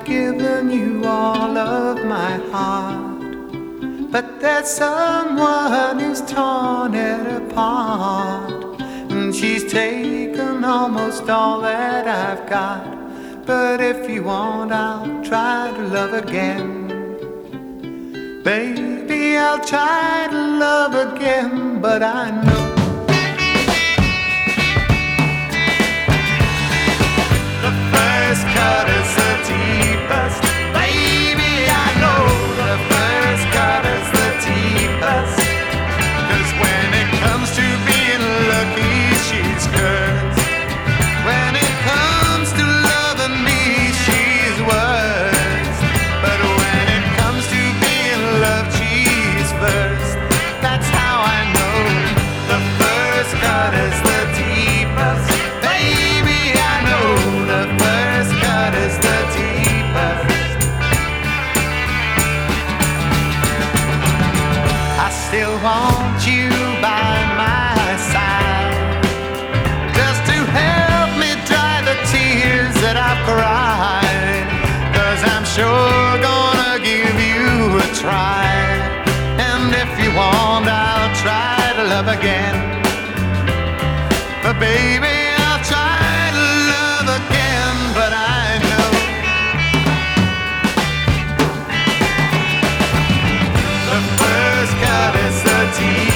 given you all of my heart, but there's someone who's torn it apart, and she's taken almost all that I've got. But if you want, I'll try to love again. Baby, I'll try to love again, but I know the first cut is the deepest. Baby, I know the first cut is the deepest. 'Cause when it comes to being lucky, she's cursed. When it comes to loving me, she's worse. But when it comes to being loved, she's first. That's how I know the first cut is the deepest. Baby, I know the first cut is the deepest. I still want you by my side, just to help me dry the tears that I've cried. 'Cause I'm sure gonna give you a try, and if you want, I'll try to love again. But baby, I'll try to love again, but I know the first cut is the deepest.